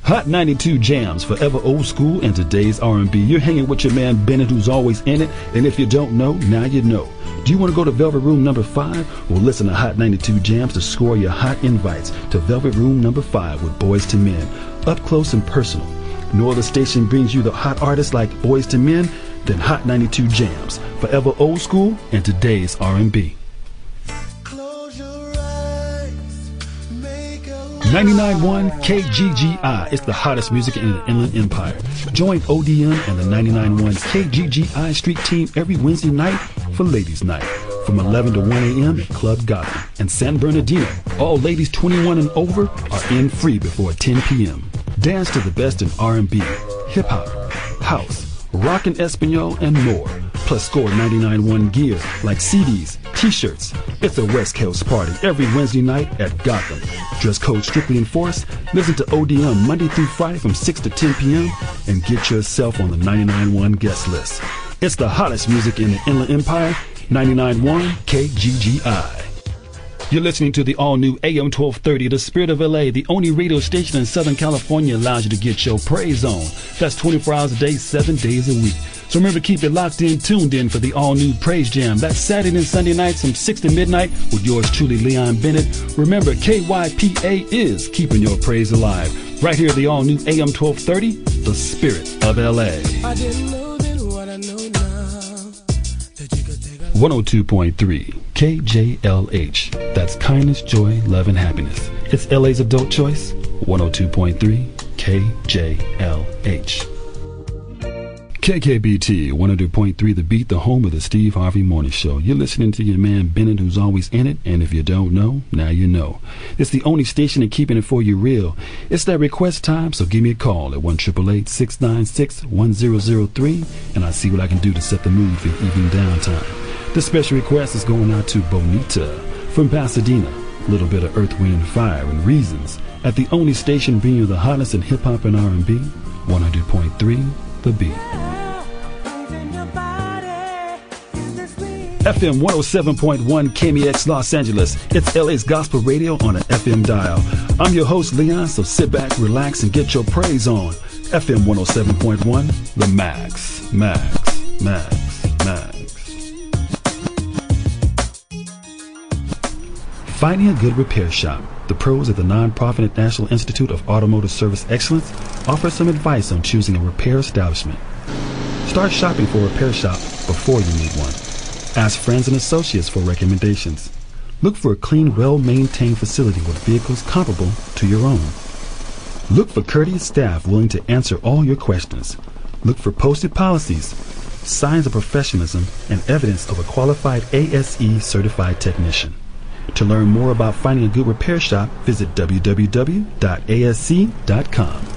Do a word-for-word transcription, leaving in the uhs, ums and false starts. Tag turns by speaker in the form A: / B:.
A: Hot ninety-two Jams, forever old school and today's R and B. You're hanging with your man Bennett, who's always in it. And if you don't know, now you know. Do you want to go to Velvet Room number five? Well, listen to Hot ninety-two Jams to score your hot invites to Velvet Room number five with Boys to Men, up close and personal. No other station brings you the hot artists like Boys to Men than Hot ninety-two Jams, forever old school and today's R and B. ninety-nine point one K G G I is the hottest music in the Inland Empire. Join O D M and the ninety-nine point one K G G I Street Team every Wednesday night for Ladies Night from eleven to one a.m. at Club Gotham and San Bernardino. All ladies twenty-one and over are in free before ten p.m. Dance to the best in R and B, hip-hop, house, rock and Espanol, and more. Plus score ninety-nine point one gear like C Ds, T-shirts. It's a West Coast party every Wednesday night at Gotham. Dress code strictly enforced. Listen to O D M Monday through Friday from six to ten p.m. and get yourself on the ninety-nine point one guest list. It's the hottest music in the Inland Empire, ninety-nine point one K G G I. You're listening to the all-new A M twelve thirty, The Spirit of L A, the only radio station in Southern California allows you to get your praise on. That's twenty-four hours a day, seven days a week. So remember to keep it locked in, tuned in for the all-new Praise Jam. That's Saturday and Sunday nights from six to midnight with yours truly, Leon Bennett. Remember, K Y P A is keeping your praise alive. Right here at the all-new A M twelve thirty, The Spirit of L A.
B: I didn't know then what I know now. That you could take a
A: one oh two point three K J L H. That's kindness, joy, love, and happiness. It's L A's adult choice. one oh two point three K J L H. K K B T one oh two point three The Beat, the home of the Steve Harvey Morning Show. You're listening to your man Bennett, who's always in it, and if you don't know, now you know. It's the only station in keeping it for you real. It's that request time, so give me a call at one eight eight eight, six nine six, one zero zero three, and I'll see what I can do to set the mood for evening downtime. This special request is going out to Bonita from Pasadena. A little bit of Earth, Wind, and Fire and Reasons at the only station bringing you the hottest in hip-hop and R and B, one hundred point three The Beat. F M one oh seven point one K M E X Los Angeles. It's L A's gospel radio on an F M dial. I'm your host, Leon, so sit back, relax, and get your praise on. F M one oh seven point one, The Max, Max, Max, Max. Finding a good repair shop. The pros at the nonprofit National Institute of Automotive Service Excellence offer some advice on choosing a repair establishment. Start shopping for a repair shop before you need one. Ask friends and associates for recommendations. Look for a clean, well-maintained facility with vehicles comparable to your own. Look for courteous staff willing to answer all your questions. Look for posted policies, signs of professionalism, and evidence of a qualified A S E certified technician. To learn more about finding a good repair shop, visit w w w dot a s c dot com.